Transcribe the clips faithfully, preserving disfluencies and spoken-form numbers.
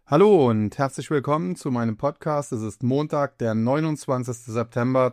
Hallo und herzlich willkommen zu meinem Podcast. Es ist Montag, der neunundzwanzigster September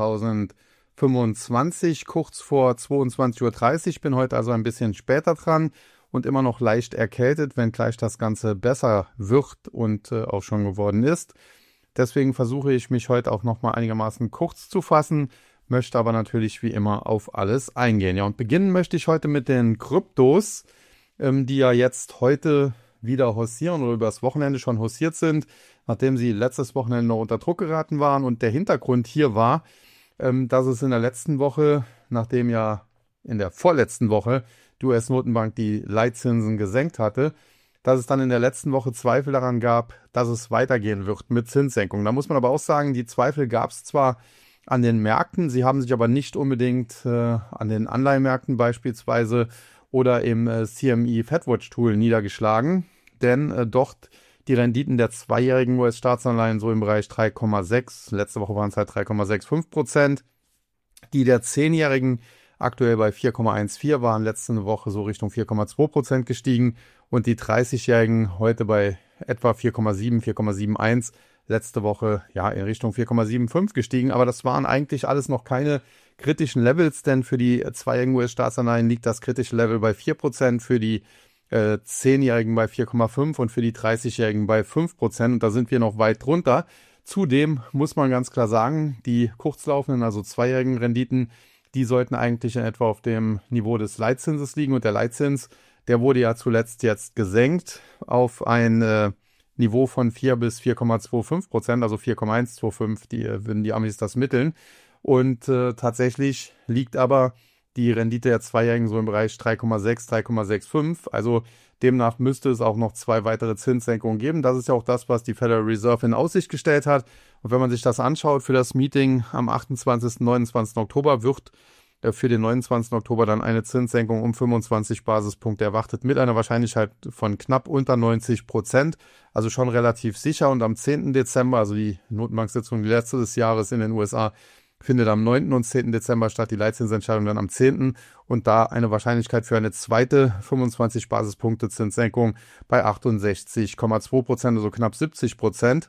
zweitausendfünfundzwanzig, kurz vor zweiundzwanzig Uhr dreißig. Ich bin heute also ein bisschen später dran und immer noch leicht erkältet, wenngleich das Ganze besser wird und äh, auch schon geworden ist. Deswegen versuche ich mich heute auch nochmal einigermaßen kurz zu fassen, möchte aber natürlich wie immer auf alles eingehen. Ja, und beginnen möchte ich heute mit den Kryptos, ähm, die ja jetzt heute wieder haussieren oder übers Wochenende schon haussiert sind, nachdem sie letztes Wochenende noch unter Druck geraten waren. Und der Hintergrund hier war, ähm, dass es in der letzten Woche, nachdem ja in der vorletzten Woche die U S-Notenbank die Leitzinsen gesenkt hatte, dass es dann in der letzten Woche Zweifel daran gab, dass es weitergehen wird mit Zinssenkungen. Da muss man aber auch sagen, die Zweifel gab es zwar an den Märkten, sie haben sich aber nicht unbedingt äh, an den Anleihenmärkten beispielsweise oder im äh, C M E FedWatch Tool niedergeschlagen, denn äh, dort die Renditen der zweijährigen U S-Staatsanleihen so im Bereich drei Komma sechs, letzte Woche waren es halt drei Komma fünfundsechzig Prozent, die der zehnjährigen aktuell bei vier Komma vierzehn waren, letzte Woche so Richtung vier Komma zwei Prozent gestiegen und die dreißigjährigen heute bei etwa vier Komma sieben, vier Komma einundsiebzig, letzte Woche ja in Richtung vier Komma fünfundsiebzig gestiegen, aber das waren eigentlich alles noch keine kritischen Levels, denn für die zweijährigen U S-Staatsanleihen liegt das kritische Level bei vier Prozent, für die äh, zehnjährigen bei vier Komma fünf und für die dreißigjährigen bei fünf Prozent und da sind wir noch weit drunter. Zudem muss man ganz klar sagen, die kurzlaufenden, also zweijährigen Renditen, die sollten eigentlich in etwa auf dem Niveau des Leitzinses liegen und der Leitzins, der wurde ja zuletzt jetzt gesenkt auf ein äh, Niveau von vier bis vier Komma fünfundzwanzig Prozent, also vier Komma hundertfünfundzwanzig, die äh, würden die Amis das mitteln. Und äh, tatsächlich liegt aber die Rendite der Zweijährigen so im Bereich drei Komma sechs, drei Komma fünfundsechzig. Also demnach müsste es auch noch zwei weitere Zinssenkungen geben. Das ist ja auch das, was die Federal Reserve in Aussicht gestellt hat. Und wenn man sich das anschaut für das Meeting am achtundzwanzigsten, neunundzwanzigsten Oktober, wird äh, für den neunundzwanzigsten Oktober dann eine Zinssenkung um fünfundzwanzig Basispunkte erwartet, mit einer Wahrscheinlichkeit von knapp unter neunzig Prozent. Also schon relativ sicher. Und am zehnten Dezember, also die Notenbank-Sitzung, die letzte des Jahres in den U S A, findet am neunten und zehnten Dezember statt, die Leitzinsentscheidung dann am zehnten und da eine Wahrscheinlichkeit für eine zweite fünfundzwanzig Basispunkte Zinssenkung bei achtundsechzig Komma zwei Prozent, also knapp siebzig Prozent.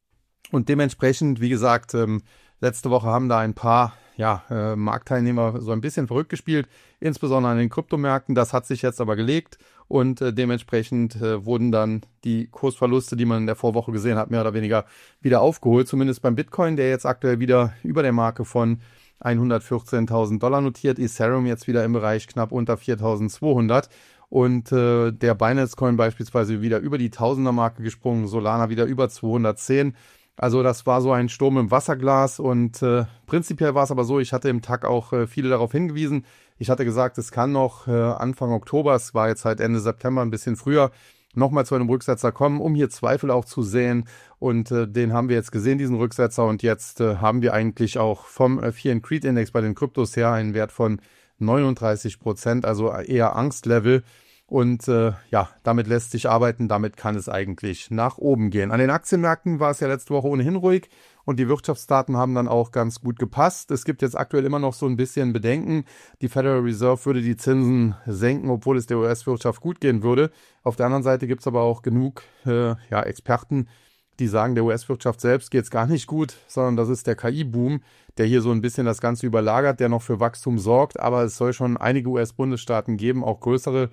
Und dementsprechend, wie gesagt, ähm, letzte Woche haben da ein paar ja, äh, Marktteilnehmer so ein bisschen verrückt gespielt, insbesondere an den Kryptomärkten. Das hat sich jetzt aber gelegt und äh, dementsprechend äh, wurden dann die Kursverluste, die man in der Vorwoche gesehen hat, mehr oder weniger wieder aufgeholt. Zumindest beim Bitcoin, der jetzt aktuell wieder über der Marke von hundertvierzehntausend Dollar notiert. Ethereum jetzt wieder im Bereich knapp unter viertausendzweihundert. Und äh, der Binance Coin beispielsweise wieder über die Tausender-Marke gesprungen. Solana wieder über zweihundertzehn. Also das war so ein Sturm im Wasserglas und äh, prinzipiell war es aber so, ich hatte im Tag auch äh, viele darauf hingewiesen. Ich hatte gesagt, es kann noch äh, Anfang Oktober, es war jetzt halt Ende September, ein bisschen früher, nochmal zu einem Rücksetzer kommen, um hier Zweifel auch zu sehen. Und äh, den haben wir jetzt gesehen, diesen Rücksetzer. Und jetzt äh, haben wir eigentlich auch vom äh, Fear and Greed Index bei den Kryptos her einen Wert von neununddreißig Prozent, also eher Angstlevel. Und äh, ja, damit lässt sich arbeiten, damit kann es eigentlich nach oben gehen. An den Aktienmärkten war es ja letzte Woche ohnehin ruhig und die Wirtschaftsdaten haben dann auch ganz gut gepasst. Es gibt jetzt aktuell immer noch so ein bisschen Bedenken. Die Federal Reserve würde die Zinsen senken, obwohl es der U S-Wirtschaft gut gehen würde. Auf der anderen Seite gibt es aber auch genug äh, ja, Experten, die sagen, der U S-Wirtschaft selbst geht es gar nicht gut, sondern das ist der K I-Boom, der hier so ein bisschen das Ganze überlagert, der noch für Wachstum sorgt. Aber es soll schon einige U S-Bundesstaaten geben, auch größere,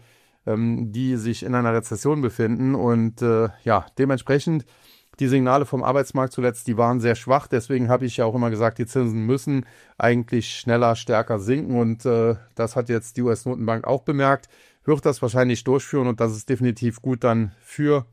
die sich in einer Rezession befinden und äh, ja, dementsprechend die Signale vom Arbeitsmarkt zuletzt, die waren sehr schwach, deswegen habe ich ja auch immer gesagt, die Zinsen müssen eigentlich schneller, stärker sinken und äh, das hat jetzt die U S-Notenbank auch bemerkt, wird das wahrscheinlich durchführen und das ist definitiv gut dann für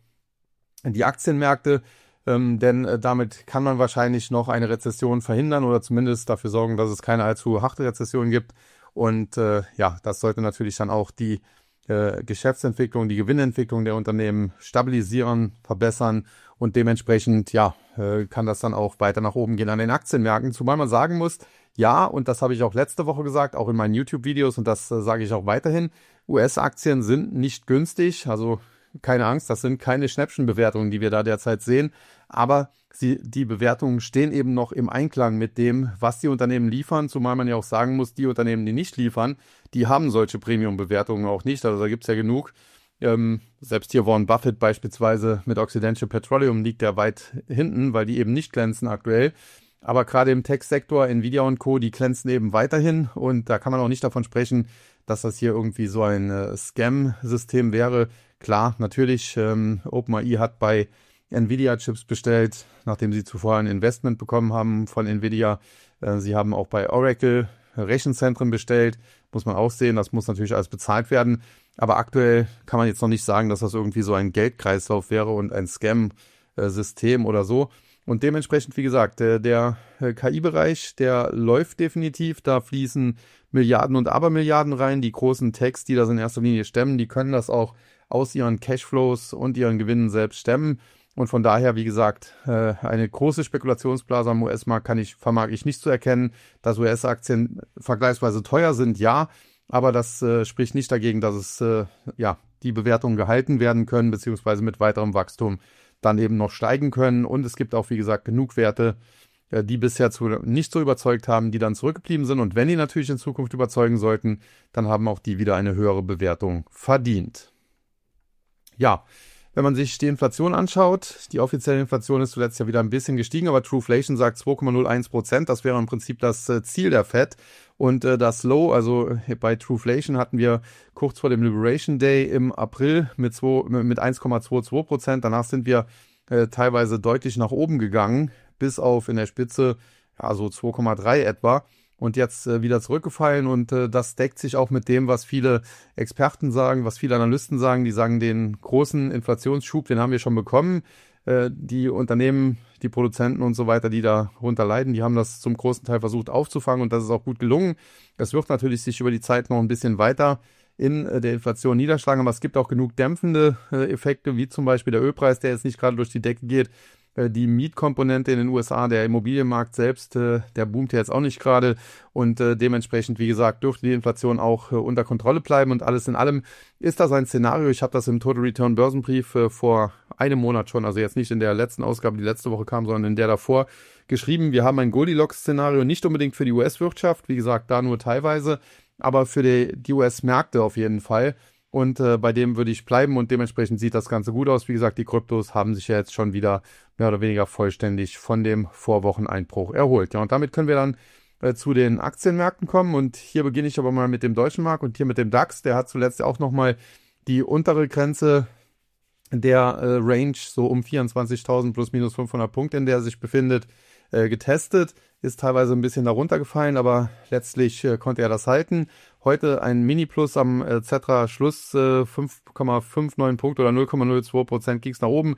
die Aktienmärkte, ähm, denn äh, damit kann man wahrscheinlich noch eine Rezession verhindern oder zumindest dafür sorgen, dass es keine allzu harte Rezession gibt und äh, ja, das sollte natürlich dann auch die Äh, Geschäftsentwicklung, die Gewinnentwicklung der Unternehmen stabilisieren, verbessern und dementsprechend, ja, äh, kann das dann auch weiter nach oben gehen an den Aktienmärkten. Zumal man sagen muss, ja, und das habe ich auch letzte Woche gesagt, auch in meinen YouTube-Videos und das äh, sage ich auch weiterhin, U S-Aktien sind nicht günstig, also keine Angst, das sind keine Schnäppchenbewertungen, die wir da derzeit sehen, aber sie, die Bewertungen stehen eben noch im Einklang mit dem, was die Unternehmen liefern, zumal man ja auch sagen muss, die Unternehmen, die nicht liefern, die haben solche Premium-Bewertungen auch nicht, also da gibt es ja genug, Ähm, selbst hier Warren Buffett beispielsweise mit Occidental Petroleum liegt ja weit hinten, weil die eben nicht glänzen aktuell. Aber gerade im Tech-Sektor, Nvidia und Co., die glänzen eben weiterhin. Und da kann man auch nicht davon sprechen, dass das hier irgendwie so ein äh, Scam-System wäre. Klar, natürlich, ähm, OpenAI hat bei Nvidia-Chips bestellt, nachdem sie zuvor ein Investment bekommen haben von Nvidia. Äh, sie haben auch bei Oracle Rechenzentren bestellt. Muss man auch sehen, das muss natürlich alles bezahlt werden. Aber aktuell kann man jetzt noch nicht sagen, dass das irgendwie so ein Geldkreislauf wäre und ein Scam-System oder so. Und dementsprechend, wie gesagt, der, der K I-Bereich, der läuft definitiv. Da fließen Milliarden und Abermilliarden rein. Die großen Techs, die das in erster Linie stemmen, die können das auch aus ihren Cashflows und ihren Gewinnen selbst stemmen. Und von daher, wie gesagt, eine große Spekulationsblase am U S-Markt kann ich, vermag ich nicht zu erkennen. Dass U S-Aktien vergleichsweise teuer sind, ja. Aber das äh, spricht nicht dagegen, dass es äh, ja die Bewertungen gehalten werden können, beziehungsweise mit weiterem Wachstum dann eben noch steigen können. Und es gibt auch, wie gesagt, genug Werte, äh, die bisher zu, nicht so überzeugt haben, die dann zurückgeblieben sind. Und wenn die natürlich in Zukunft überzeugen sollten, dann haben auch die wieder eine höhere Bewertung verdient. Ja, wenn man sich die Inflation anschaut, die offizielle Inflation ist zuletzt ja wieder ein bisschen gestiegen, aber Trueflation sagt zwei Komma null eins Prozent. Das wäre im Prinzip das äh, Ziel der Fed. Und äh, das Low, also bei Trueflation hatten wir kurz vor dem Liberation Day im April mit, mit eins Komma zweiundzwanzig Prozent. Danach sind wir äh, teilweise deutlich nach oben gegangen, bis auf in der Spitze ja so zwei Komma drei etwa. Und jetzt äh, wieder zurückgefallen und äh, das deckt sich auch mit dem, was viele Experten sagen, was viele Analysten sagen. Die sagen, den großen Inflationsschub, den haben wir schon bekommen. Äh, die Unternehmen, die Produzenten und so weiter, die darunter leiden, die haben das zum großen Teil versucht aufzufangen und das ist auch gut gelungen. Es wird natürlich sich über die Zeit noch ein bisschen weiter in äh, der Inflation niederschlagen, aber es gibt auch genug dämpfende äh, Effekte, wie zum Beispiel der Ölpreis, der jetzt nicht gerade durch die Decke geht. Die Mietkomponente in den U S A, der Immobilienmarkt selbst, äh, der boomt ja jetzt auch nicht gerade und äh, dementsprechend, wie gesagt, dürfte die Inflation auch äh, unter Kontrolle bleiben und alles in allem ist das ein Szenario. Ich habe das im Total Return Börsenbrief äh, vor einem Monat schon, also jetzt nicht in der letzten Ausgabe, die letzte Woche kam, sondern in der davor geschrieben. Wir haben ein Goldilocks-Szenario, nicht unbedingt für die U S-Wirtschaft, wie gesagt, da nur teilweise, aber für die, die U S-Märkte auf jeden Fall. Und äh, bei dem würde ich bleiben und dementsprechend sieht das Ganze gut aus. Wie gesagt, die Kryptos haben sich ja jetzt schon wieder mehr oder weniger vollständig von dem Vorwocheneinbruch erholt. Ja, und damit können wir dann äh, zu den Aktienmärkten kommen. Und hier beginne ich aber mal mit dem deutschen Markt und hier mit dem DAX. Der hat zuletzt auch nochmal die untere Grenze der äh, Range, so um vierundzwanzigtausend plus minus fünfhundert Punkte, in der er sich befindet, äh, getestet. Ist teilweise ein bisschen darunter gefallen, aber letztlich äh, konnte er das halten. Heute ein Mini-Plus am äh, Xetra-Schluss, äh, fünf Komma neunundfünfzig Punkte oder null Komma null zwei Prozent ging es nach oben,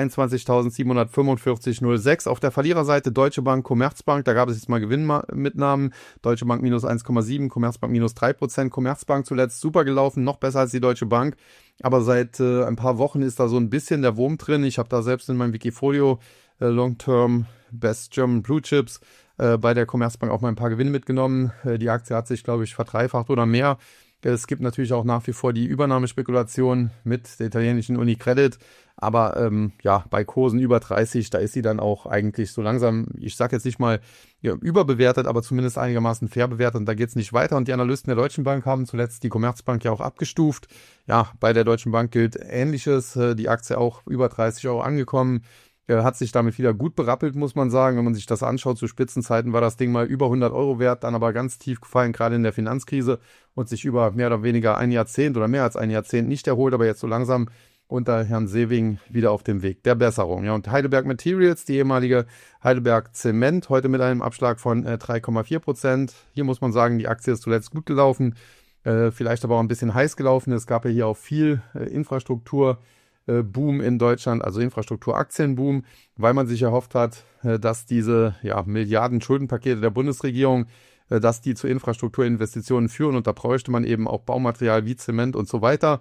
dreiundzwanzigtausendsiebenhundertfünfundvierzig Komma null sechs. Auf der Verliererseite Deutsche Bank, Commerzbank, da gab es jetzt mal Gewinnmitnahmen. Deutsche Bank minus eins Komma sieben, Commerzbank minus drei Prozent. Commerzbank zuletzt super gelaufen, noch besser als die Deutsche Bank. Aber seit äh, ein paar Wochen ist da so ein bisschen der Wurm drin. Ich habe da selbst in meinem Wikifolio äh, Long-Term Best German Blue Chips bei der Commerzbank auch mal ein paar Gewinne mitgenommen. Die Aktie hat sich, glaube ich, verdreifacht oder mehr. Es gibt natürlich auch nach wie vor die Übernahmespekulation mit der italienischen Unicredit. Aber ähm, ja, bei Kursen über dreißig, da ist sie dann auch eigentlich so langsam, ich sage jetzt nicht mal ja, überbewertet, aber zumindest einigermaßen fair bewertet. Und da geht es nicht weiter. Und die Analysten der Deutschen Bank haben zuletzt die Commerzbank ja auch abgestuft. Ja, bei der Deutschen Bank gilt Ähnliches. Die Aktie auch über dreißig Euro angekommen. Hat sich damit wieder gut berappelt, muss man sagen. Wenn man sich das anschaut, zu Spitzenzeiten war das Ding mal über hundert Euro wert, dann aber ganz tief gefallen, gerade in der Finanzkrise und sich über mehr oder weniger ein Jahrzehnt oder mehr als ein Jahrzehnt nicht erholt, aber jetzt so langsam unter Herrn Sewing wieder auf dem Weg der Besserung. Ja, und Heidelberg Materials, die ehemalige Heidelberg Zement, heute mit einem Abschlag von äh, drei Komma vier Prozent. Hier muss man sagen, die Aktie ist zuletzt gut gelaufen, äh, vielleicht aber auch ein bisschen heiß gelaufen. Es gab ja hier auch viel äh, Infrastruktur, Boom in Deutschland, also Infrastrukturaktienboom, weil man sich erhofft hat, dass diese ja, Milliarden Schuldenpakete der Bundesregierung, dass die zu Infrastrukturinvestitionen führen und da bräuchte man eben auch Baumaterial wie Zement und so weiter.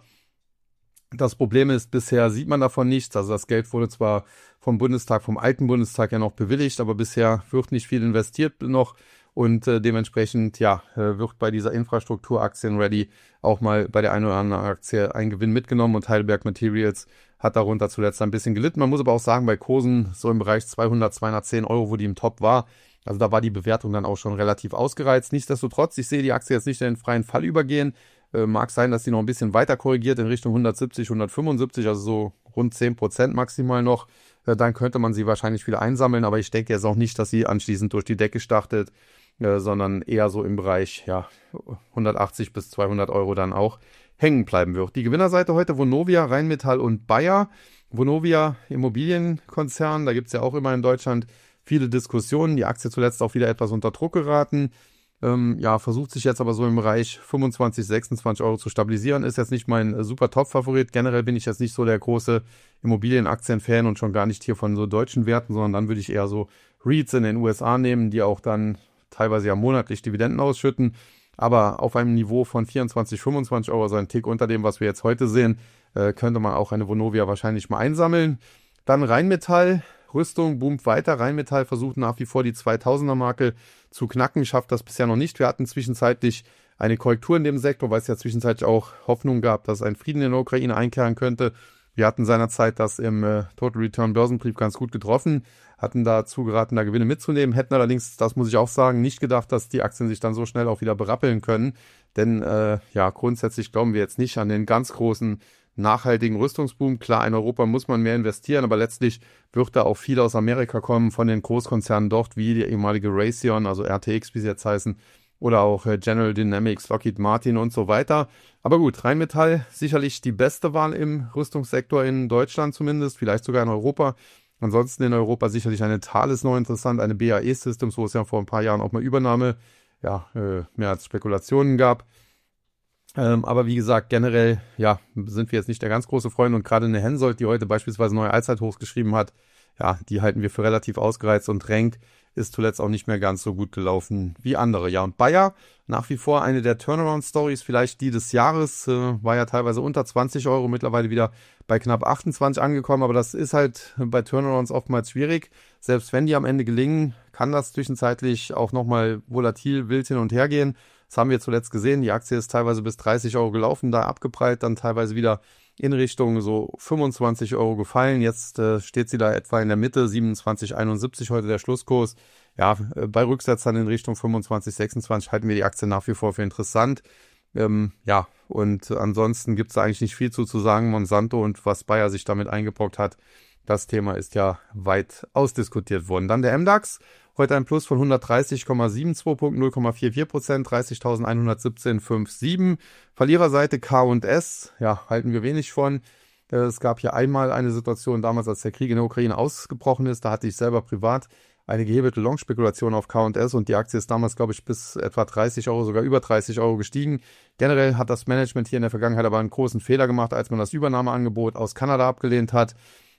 Das Problem ist, bisher sieht man davon nichts, also das Geld wurde zwar vom Bundestag, vom alten Bundestag ja noch bewilligt, aber bisher wird nicht viel investiert noch. Und äh, dementsprechend, ja, äh, wird bei dieser Infrastrukturaktien-Ready auch mal bei der einen oder anderen Aktie ein Gewinn mitgenommen und Heidelberg Materials hat darunter zuletzt ein bisschen gelitten. Man muss aber auch sagen, bei Kursen so im Bereich zweihundert, zweihundertzehn Euro, wo die im Top war, also da war die Bewertung dann auch schon relativ ausgereizt. Nichtsdestotrotz, ich sehe die Aktie jetzt nicht in den freien Fall übergehen. Äh, mag sein, dass die noch ein bisschen weiter korrigiert in Richtung hundertsiebzig, hundertfünfundsiebzig, also so rund zehn Prozent maximal noch. Äh, dann könnte man sie wahrscheinlich wieder einsammeln, aber ich denke jetzt auch nicht, dass sie anschließend durch die Decke startet, äh, sondern eher so im Bereich ja, hundertachtzig bis zweihundert Euro dann auch hängen bleiben wird. Die Gewinnerseite heute Vonovia, Rheinmetall und Bayer. Vonovia Immobilienkonzern, da gibt es ja auch immer in Deutschland viele Diskussionen. Die Aktie zuletzt auch wieder etwas unter Druck geraten. Ähm, ja, versucht sich jetzt aber so im Bereich fünfundzwanzig, sechsundzwanzig Euro zu stabilisieren. Ist jetzt nicht mein äh, super Top-Favorit. Generell bin ich jetzt nicht so der große Immobilienaktien-Fan und schon gar nicht hier von so deutschen Werten, sondern dann würde ich eher so REITs in den U S A nehmen, die auch dann teilweise ja monatlich Dividenden ausschütten. Aber auf einem Niveau von vierundzwanzig, fünfundzwanzig Euro, also ein Tick unter dem, was wir jetzt heute sehen, äh, könnte man auch eine Vonovia wahrscheinlich mal einsammeln. Dann Rheinmetall, Rüstung boomt weiter. Rheinmetall versucht nach wie vor die zweitausender-Marke zu knacken, schafft das bisher noch nicht. Wir hatten zwischenzeitlich eine Korrektur in dem Sektor, weil es ja zwischenzeitlich auch Hoffnung gab, dass ein Frieden in der Ukraine einkehren könnte. Wir hatten seinerzeit das im äh, Total Return Börsenbrief ganz gut getroffen, hatten dazu geraten, da Gewinne mitzunehmen, hätten allerdings, das muss ich auch sagen, nicht gedacht, dass die Aktien sich dann so schnell auch wieder berappeln können. Denn äh, ja, grundsätzlich glauben wir jetzt nicht an den ganz großen nachhaltigen Rüstungsboom. Klar, in Europa muss man mehr investieren, aber letztlich wird da auch viel aus Amerika kommen von den Großkonzernen dort, wie die ehemalige Raytheon, also R T X, wie sie jetzt heißen, oder auch äh, General Dynamics, Lockheed Martin und so weiter. Aber gut, Rheinmetall sicherlich die beste Wahl im Rüstungssektor in Deutschland zumindest, vielleicht sogar in Europa. Ansonsten in Europa sicherlich eine Thales noch interessant, eine B A E Systems, wo es ja vor ein paar Jahren auch mal Übernahme, ja, äh, mehr als Spekulationen gab. Ähm, aber wie gesagt, generell, ja, sind wir jetzt nicht der ganz große Freund und gerade eine Hensoldt, die heute beispielsweise neue Allzeithochs geschrieben hat, ja, die halten wir für relativ ausgereizt und Renk ist zuletzt auch nicht mehr ganz so gut gelaufen wie andere. Ja, und Bayer, nach wie vor eine der Turnaround-Stories, vielleicht die des Jahres, äh, war ja teilweise unter zwanzig Euro, mittlerweile wieder bei knapp achtundzwanzig angekommen, aber das ist halt bei Turnarounds oftmals schwierig. Selbst wenn die am Ende gelingen, kann das zwischenzeitlich auch nochmal volatil wild hin und her gehen. Das haben wir zuletzt gesehen, die Aktie ist teilweise bis dreißig Euro gelaufen, da abgeprallt, dann teilweise wieder in Richtung so fünfundzwanzig Euro gefallen. Jetzt äh, steht sie da etwa in der Mitte, siebenundzwanzig einundsiebzig heute der Schlusskurs. Ja, äh, bei Rücksetzern in Richtung fünfundzwanzig sechsundzwanzig halten wir die Aktie nach wie vor für interessant. Ähm, ja, und ansonsten gibt es da eigentlich nicht viel zu, zu sagen. Monsanto und was Bayer sich damit eingebrockt hat, das Thema ist ja weit ausdiskutiert worden. Dann der M DAX. Heute ein Plus von hundertdreißig Komma zweiundsiebzig Punkten, null Komma vierundvierzig Prozent, dreißigtausendeinhundertsiebzehn Komma siebenundfünfzig. Verliererseite K und S, ja, halten wir wenig von. Es gab ja einmal eine Situation damals, als der Krieg in der Ukraine ausgebrochen ist, da hatte ich selber privat eine gehebelte Long-Spekulation auf K und S und die Aktie ist damals, glaube ich, bis etwa dreißig Euro, sogar über dreißig Euro gestiegen. Generell hat das Management hier in der Vergangenheit aber einen großen Fehler gemacht, als man das Übernahmeangebot aus Kanada abgelehnt hat.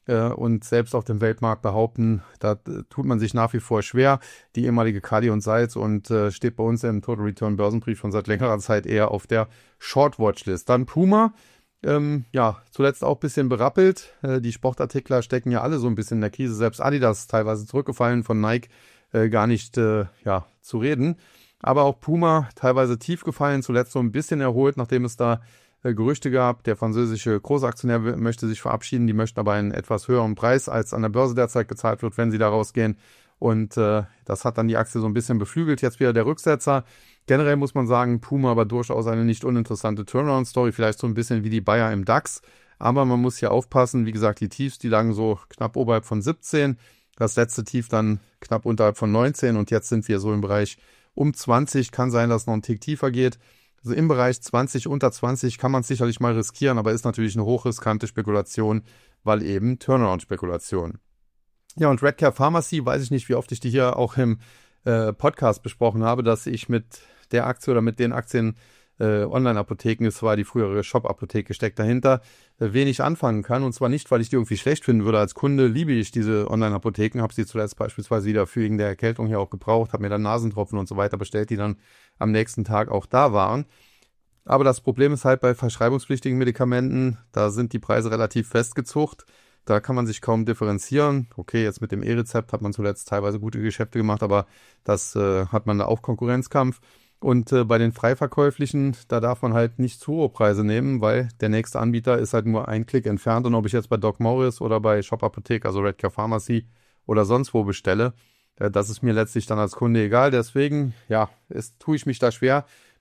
Und selbst auf dem Weltmarkt behaupten, da tut man sich nach wie vor schwer. Die ehemalige Kali und Salz und äh, steht bei uns im Total Return Börsenbrief schon seit längerer Zeit eher auf der Short-Watch-List. Dann Puma, ähm, ja, zuletzt auch ein bisschen berappelt. Äh, die Sportartikler stecken ja alle so ein bisschen in der Krise. Selbst Adidas teilweise zurückgefallen, von Nike äh, gar nicht äh, ja, zu reden. Aber auch Puma teilweise tief gefallen, zuletzt so ein bisschen erholt, nachdem es da Gerüchte gab, der französische Großaktionär möchte sich verabschieden, die möchten aber einen etwas höheren Preis, als an der Börse derzeit gezahlt wird, wenn sie da rausgehen. Und äh, das hat dann die Aktie so ein bisschen beflügelt. Jetzt wieder der Rücksetzer. Generell muss man sagen, Puma aber durchaus eine nicht uninteressante Turnaround-Story, vielleicht so ein bisschen wie die Bayer im DAX. Aber man muss hier aufpassen, wie gesagt, die Tiefs, die lagen so knapp oberhalb von siebzehn. Das letzte Tief dann knapp unterhalb von neunzehn und jetzt sind wir so im Bereich um zwanzig. Kann sein, dass es noch ein Tick tiefer geht. Also im Bereich zwanzig, unter zwanzig kann man es sicherlich mal riskieren, aber ist natürlich eine hochriskante Spekulation, weil eben Turnaround-Spekulation. Ja, und Redcare Pharmacy, weiß ich nicht, wie oft ich die hier auch im äh, Podcast besprochen habe, dass ich mit der Aktie oder mit den Aktien äh, Online-Apotheken, es war die frühere Shop-Apotheke, steckt dahinter, äh, wenig anfangen kann. Und zwar nicht, weil ich die irgendwie schlecht finden würde. Als Kunde liebe ich diese Online-Apotheken, habe sie zuletzt beispielsweise wieder für wegen der Erkältung hier auch gebraucht, habe mir dann Nasentropfen und so weiter bestellt, die dann am nächsten Tag auch da waren. Aber das Problem ist halt bei verschreibungspflichtigen Medikamenten, da sind die Preise relativ festgezucht. Da kann man sich kaum differenzieren. Okay, jetzt mit dem E-Rezept hat man zuletzt teilweise gute Geschäfte gemacht, aber das äh, hat man da auch Konkurrenzkampf. Und äh, bei den freiverkäuflichen, da darf man halt nicht zu hohe Preise nehmen, weil der nächste Anbieter ist halt nur ein Klick entfernt. Und ob ich jetzt bei Doc Morris oder bei Shop Apotheke, also Redcare Pharmacy oder sonst wo bestelle, äh, das ist mir letztlich dann als Kunde egal. Deswegen, ja, es, tue ich mich da schwer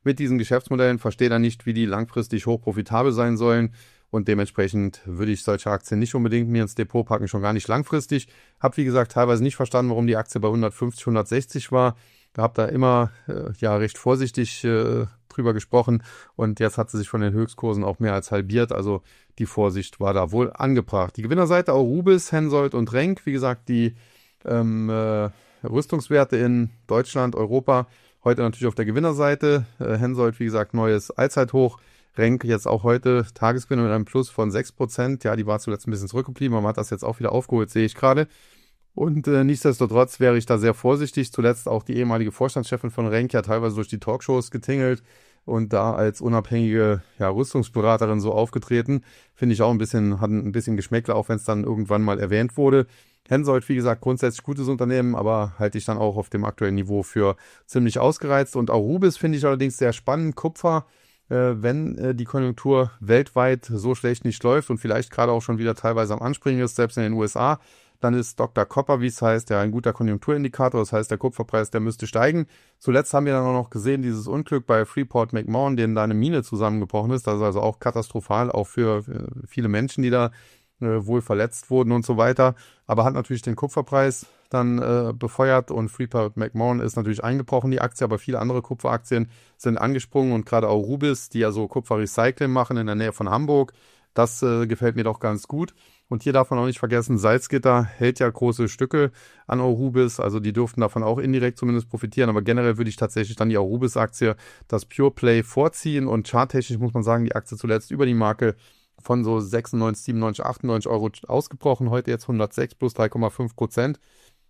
mit diesen Geschäftsmodellen, verstehe dann nicht, wie die langfristig hochprofitabel sein sollen. Und dementsprechend würde ich solche Aktien nicht unbedingt mir ins Depot packen, schon gar nicht langfristig. Habe, wie gesagt, teilweise nicht verstanden, warum die Aktie bei hundertfünfzig, hundertsechzig war. Habe da immer äh, ja recht vorsichtig äh, drüber gesprochen. Und jetzt hat sie sich von den Höchstkursen auch mehr als halbiert. Also die Vorsicht war da wohl angebracht. Die Gewinnerseite Aurubis, Hensoldt und Renk. Wie gesagt, die ähm, äh, Rüstungswerte in Deutschland, Europa, heute natürlich auf der Gewinnerseite. Äh, Hensoldt, wie gesagt, neues Allzeithoch. Renk jetzt auch heute Tagesgewinn mit einem Plus von sechs Prozent. Ja, die war zuletzt ein bisschen zurückgeblieben, aber man hat das jetzt auch wieder aufgeholt, sehe ich gerade. Und äh, nichtsdestotrotz wäre ich da sehr vorsichtig. Zuletzt auch die ehemalige Vorstandschefin von Renk ja teilweise durch die Talkshows getingelt und da als unabhängige ja, Rüstungsberaterin so aufgetreten. Finde ich auch ein bisschen, hat ein bisschen Geschmäckle, auch wenn es dann irgendwann mal erwähnt wurde. Hensoldt, wie gesagt, grundsätzlich gutes Unternehmen, aber halte ich dann auch auf dem aktuellen Niveau für ziemlich ausgereizt. Und Aurubis finde ich allerdings sehr spannend. Kupfer, Äh, wenn äh, die Konjunktur weltweit so schlecht nicht läuft und vielleicht gerade auch schon wieder teilweise am Anspringen ist, selbst in den U S A, dann ist Doktor Copper, wie es heißt, ja ein guter Konjunkturindikator. Das heißt, der Kupferpreis, der müsste steigen. Zuletzt haben wir dann auch noch gesehen, dieses Unglück bei Freeport McMoRan, denen da eine Mine zusammengebrochen ist. Das ist also auch katastrophal, auch für äh, viele Menschen, die da äh, wohl verletzt wurden und so weiter. Aber hat natürlich den Kupferpreis dann äh, befeuert und Freeport McMoRan ist natürlich eingebrochen, die Aktie, aber viele andere Kupferaktien sind angesprungen und gerade Aurubis, die ja so Kupferrecycling machen in der Nähe von Hamburg, das äh, gefällt mir doch ganz gut. Und hier darf man auch nicht vergessen, Salzgitter hält ja große Stücke an Aurubis, also die dürften davon auch indirekt zumindest profitieren, aber generell würde ich tatsächlich dann die Aurubis-Aktie, das Pure Play vorziehen und charttechnisch muss man sagen, die Aktie zuletzt über die Marke von so sechsundneunzig, siebenundneunzig, achtundneunzig Euro ausgebrochen, heute jetzt hundertsechs plus drei Komma fünf Prozent.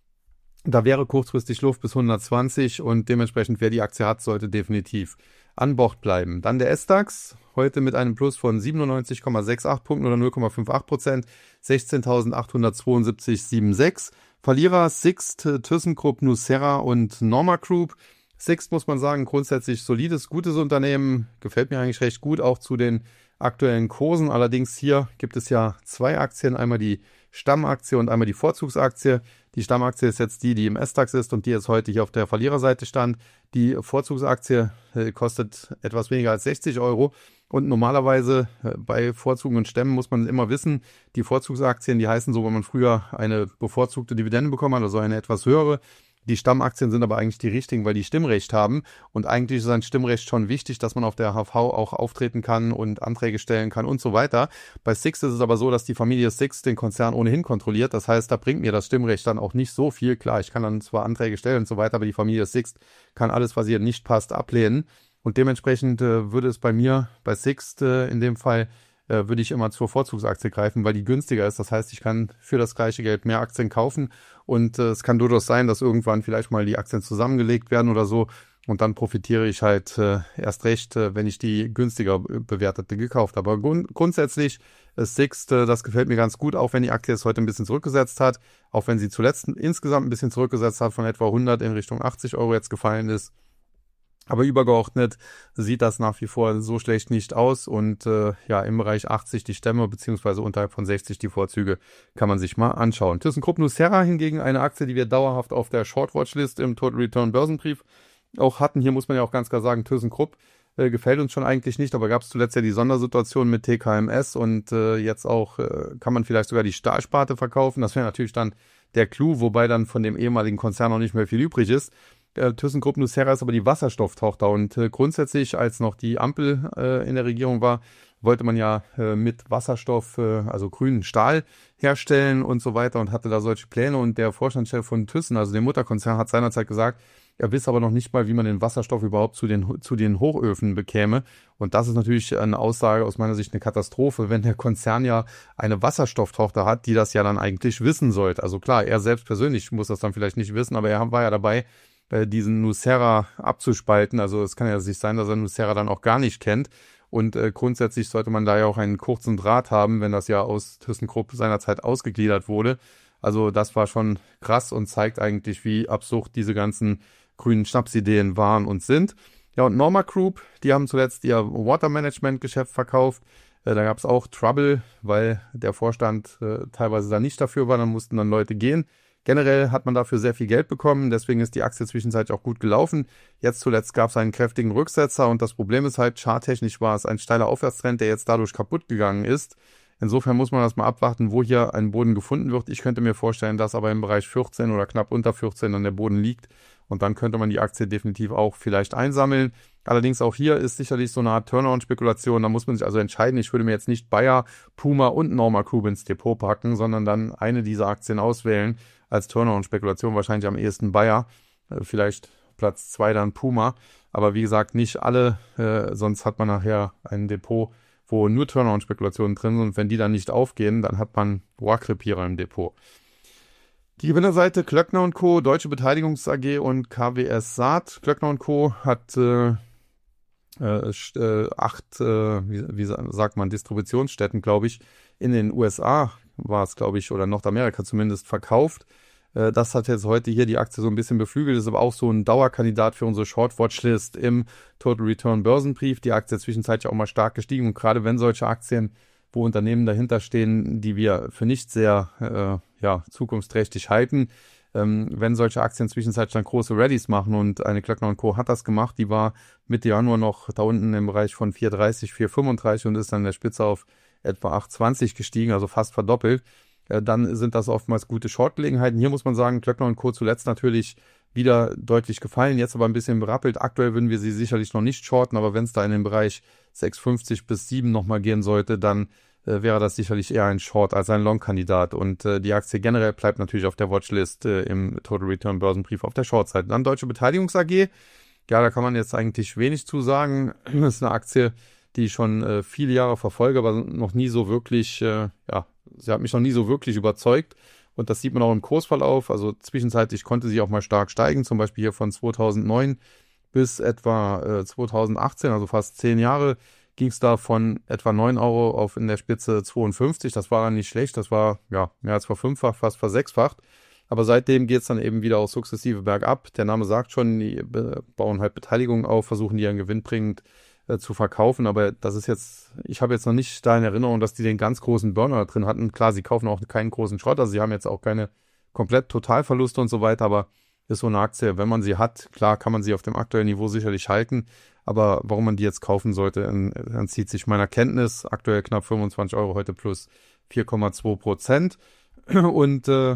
Da wäre kurzfristig Luft bis hundertzwanzig und dementsprechend, wer die Aktie hat, sollte definitiv an Bord bleiben. Dann der S-DAX, heute mit einem Plus von siebenundneunzig Komma achtundachtzig Punkten oder null Komma fünfundachtzig Prozent, sechzehntausendachthundertzweiundsiebzig Komma sechsundsiebzig. Verlierer Sixt, ThyssenKrupp, Nucera und Norma Group. Sixt muss man sagen, grundsätzlich solides, gutes Unternehmen, gefällt mir eigentlich recht gut, auch zu den aktuellen Kursen. Allerdings hier gibt es ja zwei Aktien, einmal die Stammaktie und einmal die Vorzugsaktie. Die Stammaktie ist jetzt die, die im S-DAX ist und die jetzt heute hier auf der Verliererseite stand. Die Vorzugsaktie äh, kostet etwas weniger als sechzig Euro. Und normalerweise äh, bei Vorzügen und Stämmen muss man immer wissen, die Vorzugsaktien, die heißen so, wenn man früher eine bevorzugte Dividende bekommen hat, also eine etwas höhere. Die Stammaktien sind aber eigentlich die richtigen, weil die Stimmrecht haben. Und eigentlich ist ein Stimmrecht schon wichtig, dass man auf der H V auch auftreten kann und Anträge stellen kann und so weiter. Bei Sixt ist es aber so, dass die Familie Sixt den Konzern ohnehin kontrolliert. Das heißt, da bringt mir das Stimmrecht dann auch nicht so viel. Klar, ich kann dann zwar Anträge stellen und so weiter, aber die Familie Sixt kann alles, was ihr nicht passt, ablehnen. Und dementsprechend äh, würde es bei mir, bei Sixt äh, in dem Fall, äh, würde ich immer zur Vorzugsaktie greifen, weil die günstiger ist. Das heißt, ich kann für das gleiche Geld mehr Aktien kaufen und äh, es kann durchaus sein, dass irgendwann vielleicht mal die Aktien zusammengelegt werden oder so und dann profitiere ich halt äh, erst recht, äh, wenn ich die günstiger bewertete gekauft habe. Aber grund- grundsätzlich ist Sixt, äh, das gefällt mir ganz gut, auch wenn die Aktie es heute ein bisschen zurückgesetzt hat, auch wenn sie zuletzt insgesamt ein bisschen zurückgesetzt hat, von etwa hundert in Richtung achtzig Euro jetzt gefallen ist. Aber übergeordnet sieht das nach wie vor so schlecht nicht aus und äh, ja, im Bereich achtzig die Stämme beziehungsweise unterhalb von sechzig die Vorzüge kann man sich mal anschauen. ThyssenKrupp Nucera hingegen eine Aktie, die wir dauerhaft auf der Short-Watch-List im Total Return Börsenbrief auch hatten. Hier muss man ja auch ganz klar sagen, ThyssenKrupp äh, gefällt uns schon eigentlich nicht, aber gab es zuletzt ja die Sondersituation mit T K M S und äh, jetzt auch äh, kann man vielleicht sogar die Stahlsparte verkaufen. Das wäre natürlich dann der Clou, wobei dann von dem ehemaligen Konzern noch nicht mehr viel übrig ist. Äh, ThyssenKrupp Nucera ist aber die Wasserstofftochter und äh, grundsätzlich, als noch die Ampel äh, in der Regierung war, wollte man ja äh, mit Wasserstoff, äh, also grünen Stahl herstellen und so weiter und hatte da solche Pläne und der Vorstandschef von Thyssen, also dem Mutterkonzern, hat seinerzeit gesagt, er wisse aber noch nicht mal, wie man den Wasserstoff überhaupt zu den, zu den Hochöfen bekäme. Und das ist natürlich eine Aussage aus meiner Sicht eine Katastrophe, wenn der Konzern ja eine Wasserstofftochter hat, die das ja dann eigentlich wissen sollte. Also klar, er selbst persönlich muss das dann vielleicht nicht wissen, aber er war ja dabei, diesen Nucera abzuspalten. Also es kann ja sich sein, dass er Nucera dann auch gar nicht kennt. Und äh, grundsätzlich sollte man da ja auch einen kurzen Draht haben, wenn das ja aus ThyssenKrupp seinerzeit ausgegliedert wurde. Also das war schon krass und zeigt eigentlich, wie absurd diese ganzen grünen Schnapsideen waren und sind. Ja, und Norma Group, die haben zuletzt ihr Watermanagement-Geschäft verkauft. Äh, da gab es auch Trouble, weil der Vorstand äh, teilweise da nicht dafür war. Dann mussten dann Leute gehen. Generell hat man dafür sehr viel Geld bekommen, deswegen ist die Aktie zwischenzeitlich auch gut gelaufen. Jetzt zuletzt gab es einen kräftigen Rücksetzer und das Problem ist halt, charttechnisch war es ein steiler Aufwärtstrend, der jetzt dadurch kaputt gegangen ist. Insofern muss man das mal abwarten, wo hier ein Boden gefunden wird. Ich könnte mir vorstellen, dass aber im Bereich vierzehn oder knapp unter vierzehn dann der Boden liegt. Und dann könnte man die Aktie definitiv auch vielleicht einsammeln. Allerdings auch hier ist sicherlich so eine Art Turnaround-Spekulation. Da muss man sich also entscheiden. Ich würde mir jetzt nicht Bayer, Puma und Norma Group ins Depot packen, sondern dann eine dieser Aktien auswählen. Als Turnaround-Spekulation wahrscheinlich am ehesten Bayer. Vielleicht Platz zwei dann Puma. Aber wie gesagt, nicht alle. Äh, sonst hat man nachher ein Depot, wo nur Turnaround-Spekulationen drin sind und wenn die dann nicht aufgehen, dann hat man Rohrkrepierer im Depot. Die Gewinnerseite Klöckner und Co., Deutsche Beteiligungs A G und K W S Saat. Klöckner und Co. hat äh, äh, acht, äh, wie, wie sagt man, Distributionsstätten, glaube ich, in den U S A war es, glaube ich, oder Nordamerika zumindest verkauft. Das hat jetzt heute hier die Aktie so ein bisschen beflügelt, ist aber auch so ein Dauerkandidat für unsere Short-Watchlist im Total Return Börsenbrief. Die Aktie ist zwischenzeitlich auch mal stark gestiegen und gerade wenn solche Aktien, wo Unternehmen dahinter stehen, die wir für nicht sehr äh, ja, zukunftsträchtig halten, ähm, wenn solche Aktien zwischenzeitlich dann große Rallys machen und eine Klöckner und Co. hat das gemacht, die war Mitte Januar noch da unten im Bereich von vier dreißig, vier fünfunddreißig und ist dann in der Spitze auf etwa acht zwanzig gestiegen, also fast verdoppelt. Dann sind das oftmals gute Short-Gelegenheiten. Hier muss man sagen, Klöckner und Co. zuletzt natürlich wieder deutlich gefallen, jetzt aber ein bisschen berappelt. Aktuell würden wir sie sicherlich noch nicht shorten, aber wenn es da in den Bereich sechs fünfzig bis sieben nochmal gehen sollte, dann äh, wäre das sicherlich eher ein Short als ein Long-Kandidat. Und äh, die Aktie generell bleibt natürlich auf der Watchlist äh, im Total Return Börsenbrief auf der Short-Seite. Dann Deutsche Beteiligungs A G. Ja, da kann man jetzt eigentlich wenig zu sagen. Das ist eine Aktie, die ich schon äh, viele Jahre verfolge, aber noch nie so wirklich, äh, ja, sie hat mich noch nie so wirklich überzeugt und das sieht man auch im Kursverlauf, also zwischenzeitlich konnte sie auch mal stark steigen, zum Beispiel hier von zweitausendneun bis etwa äh, zweitausendachtzehn, also fast zehn Jahre, ging es da von etwa neun Euro auf in der Spitze zweiundfünfzig, das war dann nicht schlecht, das war ja mehr als verfünffacht, fast versechsfacht, aber seitdem geht es dann eben wieder auch sukzessive bergab, der Name sagt schon, die bauen halt Beteiligungen auf, versuchen die ihren Gewinn bringend zu verkaufen, aber das ist jetzt, ich habe jetzt noch nicht da in Erinnerung, dass die den ganz großen Burner drin hatten. Klar, sie kaufen auch keinen großen Schrott, also sie haben jetzt auch keine komplett Totalverluste und so weiter, aber ist so eine Aktie, wenn man sie hat, klar kann man sie auf dem aktuellen Niveau sicherlich halten, aber warum man die jetzt kaufen sollte, entzieht sich meiner Kenntnis. Aktuell knapp fünfundzwanzig Euro, heute plus vier Komma zwei Prozent und äh,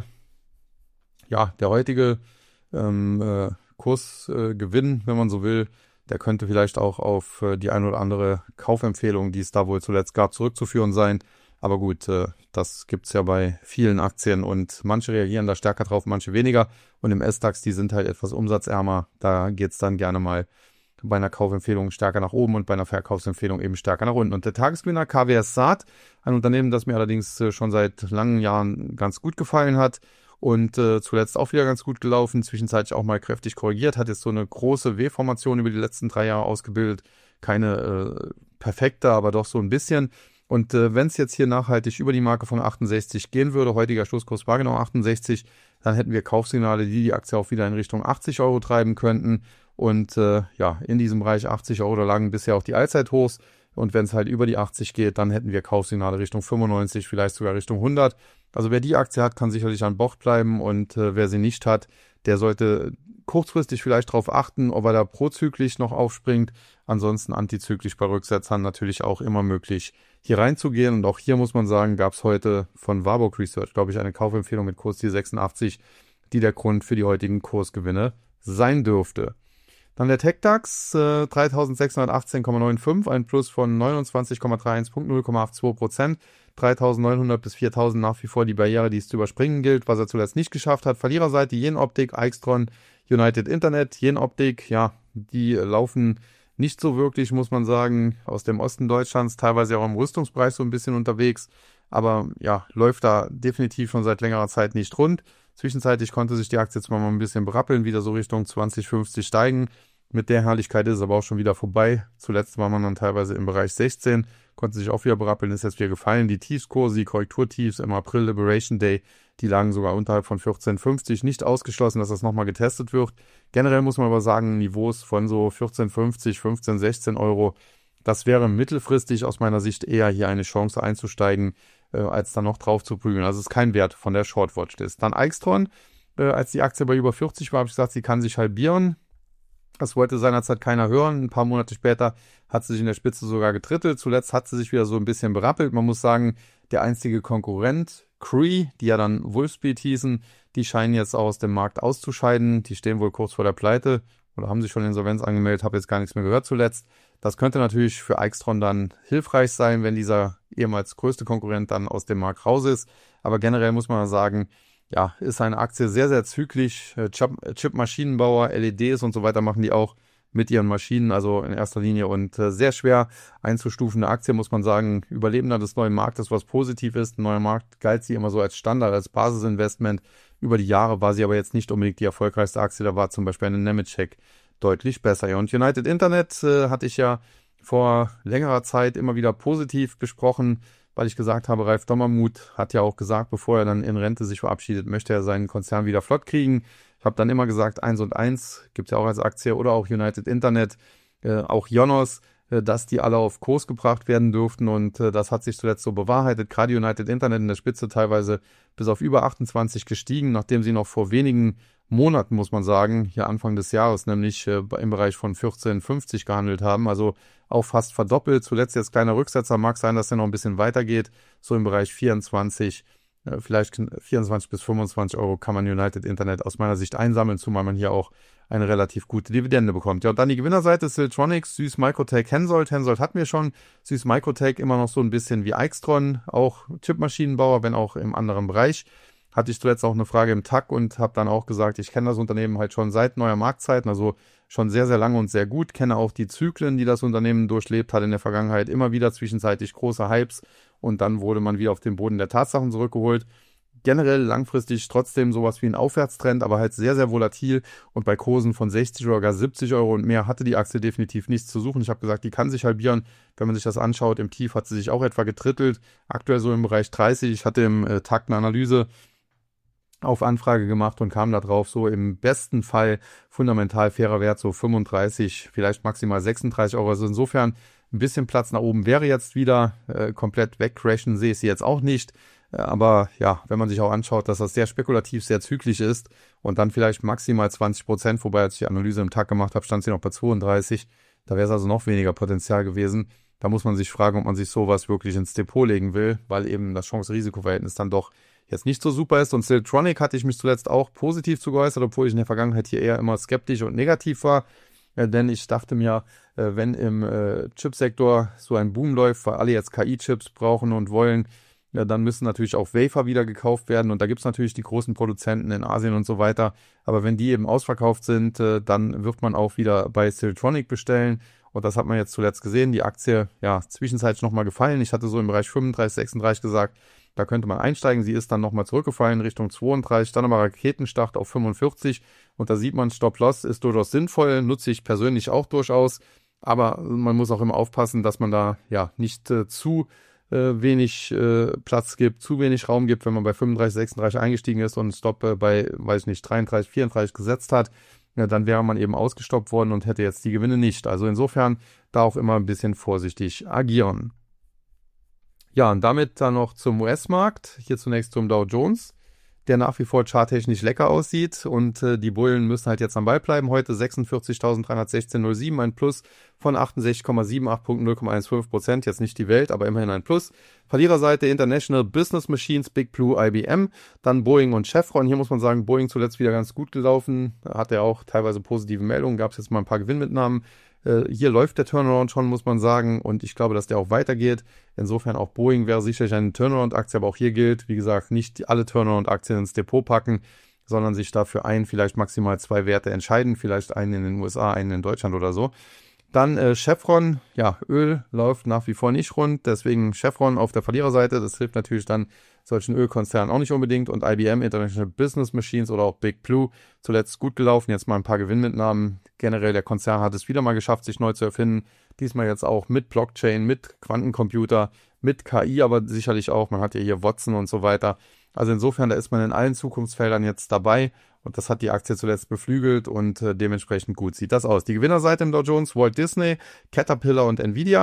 ja, der heutige ähm, äh, Kursgewinn, äh, wenn man so will, der könnte vielleicht auch auf äh, die ein oder andere Kaufempfehlung, die es da wohl zuletzt gab, zurückzuführen sein. Aber gut, äh, das gibt's ja bei vielen Aktien und manche reagieren da stärker drauf, manche weniger. Und im S-DAX, die sind halt etwas umsatzärmer. Da geht's dann gerne mal bei einer Kaufempfehlung stärker nach oben und bei einer Verkaufsempfehlung eben stärker nach unten. Und der Tagesgewinner K W S Saat, ein Unternehmen, das mir allerdings äh, schon seit langen Jahren ganz gut gefallen hat. Und äh, zuletzt auch wieder ganz gut gelaufen, zwischenzeitlich auch mal kräftig korrigiert, hat jetzt so eine große W-Formation über die letzten drei Jahre ausgebildet. Keine äh, perfekte, aber doch so ein bisschen. Und äh, wenn es jetzt hier nachhaltig über die Marke von achtundsechzig gehen würde, heutiger Schlusskurs war genau achtundsechzig, dann hätten wir Kaufsignale, die die Aktie auch wieder in Richtung achtzig Euro treiben könnten. Und äh, ja, in diesem Bereich achtzig Euro, da lagen bisher auch die Allzeithochs. Und wenn es halt über die achtzig geht, dann hätten wir Kaufsignale Richtung fünfundneunzig, vielleicht sogar Richtung hundert. Also wer die Aktie hat, kann sicherlich an Bord bleiben und äh, wer sie nicht hat, der sollte kurzfristig vielleicht darauf achten, ob er da prozyklisch noch aufspringt. Ansonsten antizyklisch bei Rücksetzern natürlich auch immer möglich, hier reinzugehen. Und auch hier muss man sagen, gab es heute von Warburg Research, glaube ich, eine Kaufempfehlung mit Kursziel sechsundachtzig, die der Grund für die heutigen Kursgewinne sein dürfte. Dann der TecDAX, äh, dreitausendsechshundertachtzehn Komma fünfundneunzig, ein Plus von neunundzwanzig Komma einunddreißig Punkten, null Komma zweiundachtzig Prozent. dreitausendneunhundert bis viertausend nach wie vor die Barriere, die es zu überspringen gilt, was er zuletzt nicht geschafft hat. Verliererseite Jenoptik, Aixtron, United Internet. Jenoptik, ja, die laufen nicht so wirklich, muss man sagen, aus dem Osten Deutschlands, teilweise auch im Rüstungsbereich so ein bisschen unterwegs. Aber ja, läuft da definitiv schon seit längerer Zeit nicht rund. Zwischenzeitlich konnte sich die Aktie jetzt mal ein bisschen berappeln, wieder so Richtung zwanzig, fünfzig steigen. Mit der Herrlichkeit ist es aber auch schon wieder vorbei. Zuletzt war man dann teilweise im Bereich sechzehn, konnte sich auch wieder berappeln, ist jetzt wieder gefallen. Die Tiefskurse, die Korrekturtiefs im April Liberation Day, die lagen sogar unterhalb von vierzehn fünfzig. Nicht ausgeschlossen, dass das nochmal getestet wird. Generell muss man aber sagen, Niveaus von so vierzehn fünfzig, fünfzehn, sechzehn Euro, das wäre mittelfristig aus meiner Sicht eher hier eine Chance einzusteigen, äh, als dann noch drauf zu prügeln. Also es ist kein Wert von der Short-Watch-List. Dann Aixtron, Äh, als die Aktie bei über vierzig war, habe ich gesagt, sie kann sich halbieren. Das wollte seinerzeit keiner hören. Ein paar Monate später hat sie sich in der Spitze sogar getrittelt. Zuletzt hat sie sich wieder so ein bisschen berappelt. Man muss sagen, der einzige Konkurrent, Cree, die ja dann Wolfspeed hießen, die scheinen jetzt auch aus dem Markt auszuscheiden. Die stehen wohl kurz vor der Pleite oder haben sich schon Insolvenz angemeldet. Habe jetzt gar nichts mehr gehört zuletzt. Das könnte natürlich für Aixtron dann hilfreich sein, wenn dieser ehemals größte Konkurrent dann aus dem Markt raus ist. Aber generell muss man sagen, ja, ist eine Aktie sehr, sehr zyklisch. Chip-Maschinenbauer, L E Ds und so weiter machen die auch mit ihren Maschinen, also in erster Linie. Und äh, sehr schwer einzustufende Aktie, muss man sagen. Überlebender des neuen Marktes, was positiv ist. Ein neuer Markt galt sie immer so als Standard, als Basisinvestment. Über die Jahre war sie aber jetzt nicht unbedingt die erfolgreichste Aktie. Da war zum Beispiel eine Nemetschek deutlich besser. Ja, und United Internet äh, hatte ich ja vor längerer Zeit immer wieder positiv besprochen, weil ich gesagt habe, Ralf Dommermuth hat ja auch gesagt, bevor er dann in Rente sich verabschiedet, möchte er seinen Konzern wieder flott kriegen. Ich habe dann immer gesagt, eins und eins gibt es ja auch als Aktie oder auch United Internet, äh, auch Jonos, äh, dass die alle auf Kurs gebracht werden dürften und äh, das hat sich zuletzt so bewahrheitet. Gerade United Internet in der Spitze teilweise bis auf über achtundzwanzig gestiegen, nachdem sie noch vor wenigen Monaten, muss man sagen, hier Anfang des Jahres, nämlich äh, im Bereich von vierzehn fünfzig gehandelt haben, also auch fast verdoppelt. Zuletzt jetzt kleiner Rücksetzer, mag sein, dass er noch ein bisschen weitergeht, so im Bereich vierundzwanzig, äh, vielleicht vierundzwanzig bis fünfundzwanzig Euro kann man United Internet aus meiner Sicht einsammeln, zumal man hier auch eine relativ gute Dividende bekommt. Ja, und dann die Gewinnerseite, Siltronic, Süß Microtech, Hensoldt. Hensoldt hatten wir schon, Süß Microtech immer noch so ein bisschen wie Aixtron, auch Chipmaschinenbauer, wenn auch im anderen Bereich. Hatte ich zuletzt auch eine Frage im Tag und habe dann auch gesagt, ich kenne das Unternehmen halt schon seit neuer Marktzeiten, also schon sehr, sehr lange und sehr gut, kenne auch die Zyklen, die das Unternehmen durchlebt hat in der Vergangenheit, immer wieder zwischenzeitlich große Hypes und dann wurde man wieder auf den Boden der Tatsachen zurückgeholt. Generell langfristig trotzdem sowas wie ein Aufwärtstrend, aber halt sehr, sehr volatil und bei Kursen von sechzig oder gar siebzig Euro und mehr hatte die Aktie definitiv nichts zu suchen. Ich habe gesagt, die kann sich halbieren, wenn man sich das anschaut. Im Tief hat sie sich auch etwa getrittelt, aktuell so im Bereich dreißig. Ich hatte im äh, Tag eine Analyse auf Anfrage gemacht und kam da drauf, so im besten Fall fundamental fairer Wert, so fünfunddreißig, vielleicht maximal sechsunddreißig Euro. Also insofern ein bisschen Platz nach oben wäre jetzt wieder, äh, komplett wegcrashen sehe ich sie jetzt auch nicht. Äh, aber ja, wenn man sich auch anschaut, dass das sehr spekulativ, sehr zyklisch ist und dann vielleicht maximal zwanzig Prozent, wobei als ich die Analyse im Tag gemacht habe, stand sie noch bei zweiunddreißig, da wäre es also noch weniger Potenzial gewesen. Da muss man sich fragen, ob man sich sowas wirklich ins Depot legen will, weil eben das Chance-Risiko-Verhältnis dann doch jetzt nicht so super ist. Und Siltronic hatte ich mich zuletzt auch positiv zu geäußert, obwohl ich in der Vergangenheit hier eher immer skeptisch und negativ war. Äh, denn ich dachte mir, äh, wenn im äh, Chipsektor so ein Boom läuft, weil alle jetzt K I-Chips brauchen und wollen, ja, dann müssen natürlich auch Wafer wieder gekauft werden. Und da gibt es natürlich die großen Produzenten in Asien und so weiter. Aber wenn die eben ausverkauft sind, äh, dann wird man auch wieder bei Siltronic bestellen. Und das hat man jetzt zuletzt gesehen. Die Aktie, ja, zwischenzeitlich nochmal gefallen. Ich hatte so im Bereich fünfunddreißig, sechsunddreißig gesagt, da könnte man einsteigen. Sie ist dann nochmal zurückgefallen Richtung zweiunddreißig, dann nochmal Raketenstart auf fünfundvierzig. Und da sieht man, Stop-Loss ist durchaus sinnvoll, nutze ich persönlich auch durchaus. Aber man muss auch immer aufpassen, dass man da ja nicht äh, zu äh, wenig äh, Platz gibt, zu wenig Raum gibt, wenn man bei fünfunddreißig, sechsunddreißig eingestiegen ist und einen Stop äh, bei, weiß ich nicht, dreiunddreißig, vierunddreißig gesetzt hat. Ja, dann wäre man eben ausgestoppt worden und hätte jetzt die Gewinne nicht. Also insofern da auch immer ein bisschen vorsichtig agieren. Ja, und damit dann noch zum U S-Markt. Hier zunächst zum Dow Jones, der nach wie vor charttechnisch lecker aussieht. Und äh, die Bullen müssen halt jetzt am Ball bleiben. Heute sechsundvierzigtausenddreihundertsechzehn Komma null sieben, ein Plus von achtundsechzig Komma siebenundachtzig Punkten, null Komma fünfzehn Prozent. Jetzt nicht die Welt, aber immerhin ein Plus. Verliererseite International Business Machines, Big Blue, I B M. Dann Boeing und Chevron. Hier muss man sagen, Boeing zuletzt wieder ganz gut gelaufen. Hat er auch teilweise positive Meldungen. Gab es jetzt mal ein paar Gewinnmitnahmen. Hier läuft der Turnaround schon, muss man sagen, und ich glaube, dass der auch weitergeht. Insofern auch Boeing wäre sicherlich eine Turnaround-Aktie, aber auch hier gilt, wie gesagt, nicht alle Turnaround-Aktien ins Depot packen, sondern sich dafür ein, vielleicht maximal zwei Werte entscheiden, vielleicht einen in den U S A, einen in Deutschland oder so. Dann äh, Chevron, ja, Öl läuft nach wie vor nicht rund, deswegen Chevron auf der Verliererseite, das hilft natürlich dann solchen Ölkonzernen auch nicht unbedingt, und I B M, International Business Machines oder auch Big Blue, zuletzt gut gelaufen, jetzt mal ein paar Gewinnmitnahmen. Generell der Konzern hat es wieder mal geschafft, sich neu zu erfinden, diesmal jetzt auch mit Blockchain, mit Quantencomputer, mit K I, aber sicherlich auch, man hat ja hier Watson und so weiter. Also insofern, da ist man in allen Zukunftsfeldern jetzt dabei. Und das hat die Aktie zuletzt beflügelt und äh, dementsprechend gut sieht das aus. Die Gewinnerseite im Dow Jones, Walt Disney, Caterpillar und Nvidia.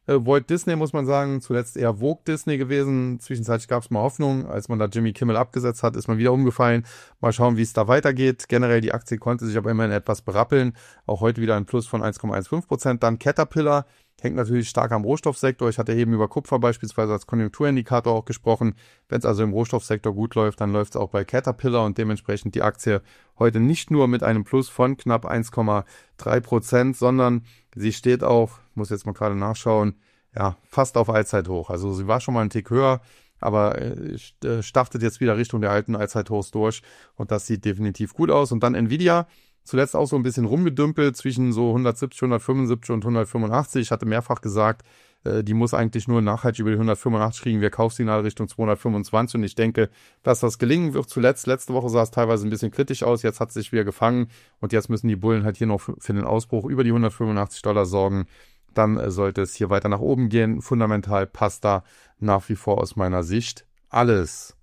Äh, Walt Disney, muss man sagen, zuletzt eher Vogue Disney gewesen. Zwischenzeitlich gab es mal Hoffnung. Als man da Jimmy Kimmel abgesetzt hat, ist man wieder umgefallen. Mal schauen, wie es da weitergeht. Generell die Aktie konnte sich aber immerhin etwas berappeln. Auch heute wieder ein Plus von eins Komma fünfzehn Prozent. Dann Caterpillar. Hängt natürlich stark am Rohstoffsektor. Ich hatte eben über Kupfer beispielsweise als Konjunkturindikator auch gesprochen. Wenn es also im Rohstoffsektor gut läuft, dann läuft es auch bei Caterpillar und dementsprechend die Aktie heute nicht nur mit einem Plus von knapp eins Komma drei Prozent, sondern sie steht auch, muss jetzt mal gerade nachschauen, ja, fast auf Allzeithoch. Also sie war schon mal einen Tick höher, aber äh, staftet jetzt wieder Richtung der alten Allzeithochs durch und das sieht definitiv gut aus. Und dann Nvidia. Zuletzt auch so ein bisschen rumgedümpelt zwischen so hundertsiebzig, hundertfünfundsiebzig und hundertfünfundachtzig. Ich hatte mehrfach gesagt, äh, die muss eigentlich nur nachhaltig über die hundertfünfundachtzig kriegen. Wir Kaufsignal Richtung zweihundertfünfundzwanzig und ich denke, dass das gelingen wird. Zuletzt, letzte Woche sah es teilweise ein bisschen kritisch aus. Jetzt hat es sich wieder gefangen und jetzt müssen die Bullen halt hier noch für den Ausbruch über die hundertfünfundachtzig Dollar sorgen. Dann äh, sollte es hier weiter nach oben gehen. Fundamental passt da nach wie vor aus meiner Sicht alles.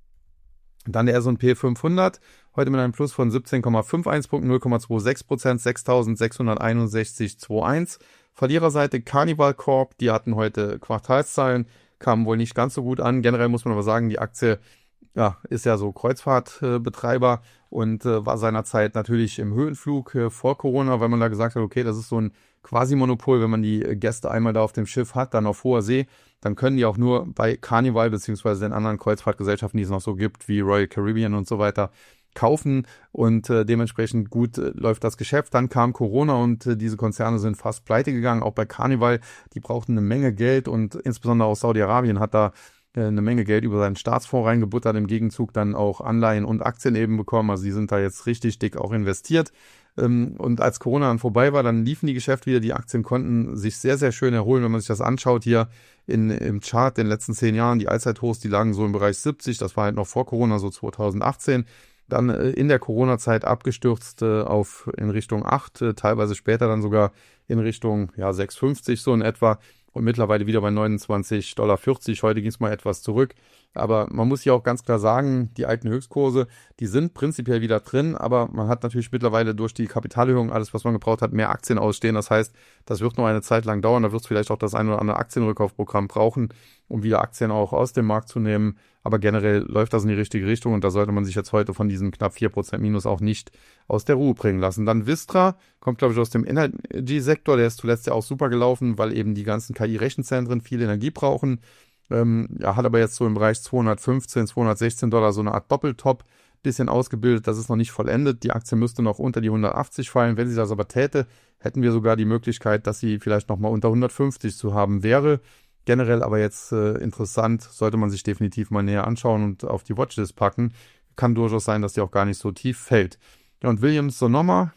Dann der S und P fünfhundert. Heute mit einem Plus von siebzehn Komma einundfünfzig Punkten, null Komma sechsundzwanzig Prozent, sechstausendsechshunderteinundsechzig Komma einundachtzig. Verliererseite Carnival Corp, die hatten heute Quartalszahlen, kamen wohl nicht ganz so gut an. Generell muss man aber sagen, die Aktie ja, ist ja so Kreuzfahrtbetreiber äh, und äh, war seinerzeit natürlich im Höhenflug äh, vor Corona, weil man da gesagt hat, okay, das ist so ein Quasi-Monopol, wenn man die Gäste einmal da auf dem Schiff hat, dann auf hoher See, dann können die auch nur bei Carnival beziehungsweise den anderen Kreuzfahrtgesellschaften, die es noch so gibt, wie Royal Caribbean und so weiter, kaufen und äh, dementsprechend gut äh, läuft das Geschäft. Dann kam Corona und äh, diese Konzerne sind fast pleite gegangen, auch bei Carnival. Die brauchten eine Menge Geld und insbesondere auch Saudi-Arabien hat da äh, eine Menge Geld über seinen Staatsfonds reingebuttert, im Gegenzug dann auch Anleihen und Aktien eben bekommen. Also die sind da jetzt richtig dick auch investiert. Ähm, und als Corona dann vorbei war, dann liefen die Geschäfte wieder. Die Aktien konnten sich sehr, sehr schön erholen, wenn man sich das anschaut hier in, im Chart den letzten zehn Jahren. Die Allzeithochs, die lagen so im Bereich siebzig, das war halt noch vor Corona, so zweitausendachtzehn. Dann äh, in der Corona-Zeit abgestürzt äh, auf in Richtung acht, äh, teilweise später dann sogar in Richtung ja sechs Komma fünfzig so in etwa und mittlerweile wieder bei neunundzwanzig Komma vierzig Dollar. Heute ging es mal etwas zurück, aber man muss hier auch ganz klar sagen, die alten Höchstkurse, die sind prinzipiell wieder drin, aber man hat natürlich mittlerweile durch die Kapitalerhöhung, alles was man gebraucht hat, mehr Aktien ausstehen. Das heißt, das wird noch eine Zeit lang dauern, da wird es vielleicht auch das ein oder andere Aktienrückkaufprogramm brauchen, um wieder Aktien auch aus dem Markt zu nehmen. Aber generell läuft das in die richtige Richtung und da sollte man sich jetzt heute von diesem knapp vier Prozent Minus auch nicht aus der Ruhe bringen lassen. Dann Vistra, kommt glaube ich aus dem Energy-Sektor, der ist zuletzt ja auch super gelaufen, weil eben die ganzen K I-Rechenzentren viel Energie brauchen. Ähm, ja, hat aber jetzt so im Bereich zweihundertfünfzehn, zweihundertsechzehn Dollar so eine Art Doppeltop, bisschen ausgebildet, das ist noch nicht vollendet. Die Aktie müsste noch unter die hundertachtzig fallen. Wenn sie das aber täte, hätten wir sogar die Möglichkeit, dass sie vielleicht nochmal unter hundertfünfzig zu haben wäre. Generell aber jetzt äh, interessant, sollte man sich definitiv mal näher anschauen und auf die Watchlist packen. Kann durchaus sein, dass die auch gar nicht so tief fällt. Ja, und Williams Sonoma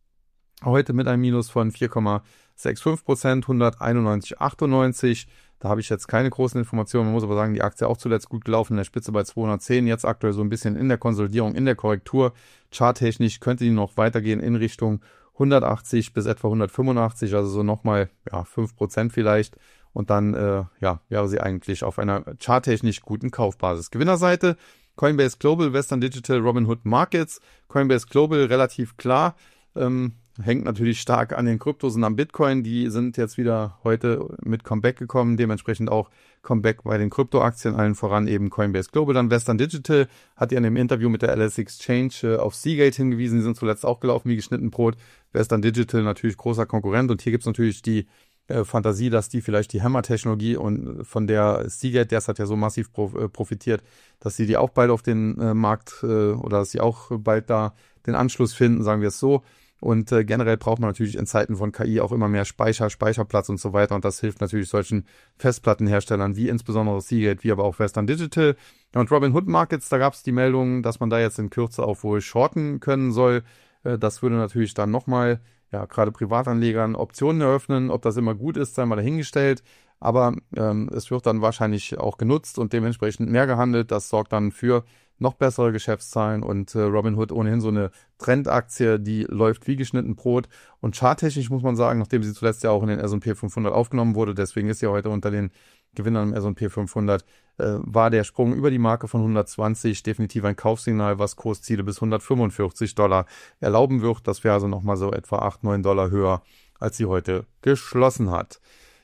heute mit einem Minus von vier Komma fünfundsechzig Prozent, hunderteinundneunzig Komma achtundneunzig. Da habe ich jetzt keine großen Informationen. Man muss aber sagen, die Aktie auch zuletzt gut gelaufen, in der Spitze bei zweihundertzehn. Jetzt aktuell so ein bisschen in der Konsolidierung, in der Korrektur. Charttechnisch könnte die noch weitergehen in Richtung hundertachtzig bis etwa hundertfünfundachtzig, also so nochmal ja, fünf Prozent vielleicht. Und dann äh, ja, wäre sie eigentlich auf einer charttechnisch guten Kaufbasis. Gewinnerseite, Coinbase Global, Western Digital, Robinhood Markets. Coinbase Global relativ klar, ähm, hängt natürlich stark an den Kryptos und am Bitcoin. Die sind jetzt wieder heute mit Comeback gekommen, dementsprechend auch Comeback bei den Kryptoaktien, allen voran eben Coinbase Global. Dann Western Digital hat ja in dem Interview mit der L S Exchange äh, auf Seagate hingewiesen, die sind zuletzt auch gelaufen wie geschnitten Brot. Western Digital natürlich großer Konkurrent und hier gibt es natürlich die Fantasie, dass die vielleicht die Hammer-Technologie und von der Seagate, der hat ja so massiv profitiert, dass sie die auch bald auf den äh, Markt äh, oder dass sie auch bald da den Anschluss finden, sagen wir es so. Und äh, generell braucht man natürlich in Zeiten von K I auch immer mehr Speicher, Speicherplatz und so weiter. Und das hilft natürlich solchen Festplattenherstellern wie insbesondere Seagate, wie aber auch Western Digital. Und Robinhood Markets, da gab es die Meldung, dass man da jetzt in Kürze auch wohl shorten können soll. Äh, das würde natürlich dann nochmal ja, gerade Privatanlegern Optionen eröffnen. Ob das immer gut ist, sei mal dahingestellt. Aber ähm, es wird dann wahrscheinlich auch genutzt und dementsprechend mehr gehandelt. Das sorgt dann für noch bessere Geschäftszahlen und äh, Robinhood ohnehin so eine Trendaktie, die läuft wie geschnitten Brot. Und charttechnisch muss man sagen, nachdem sie zuletzt ja auch in den S und P fünfhundert aufgenommen wurde, deswegen ist sie heute unter den Gewinnern im S und P fünfhundert, äh, war der Sprung über die Marke von hundertzwanzig definitiv ein Kaufsignal, was Kursziele bis hundertfünfundvierzig Dollar erlauben wird. Das wäre also nochmal so etwa acht, neun Dollar höher, als sie heute geschlossen hat.